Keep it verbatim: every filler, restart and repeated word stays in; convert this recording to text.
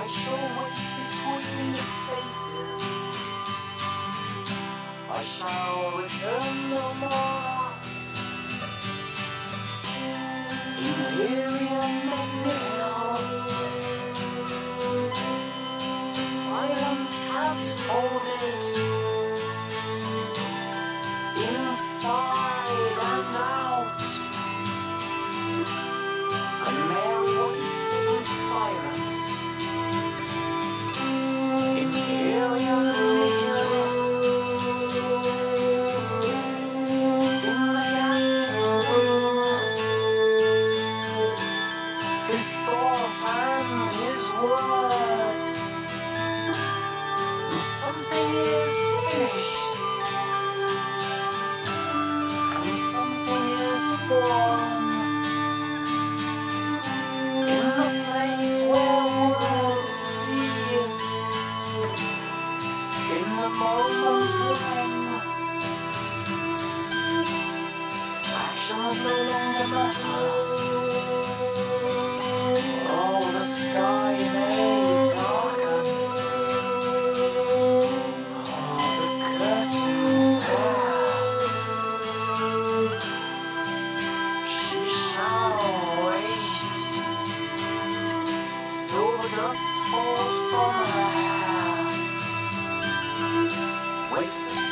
I shall wait between the spaces. I shall return no more. Imperium McNeil. Silence has folded inside and out, and Mary waits in silence. Imperium nihilist. In the gap between his thought and his word, something is finished, and something is born. In the place where words cease, in the moment when actions no longer matter. Oh, the sky may darken. Oh, the curtains there. She shall wait. Silver dust falls from her hair. Waits the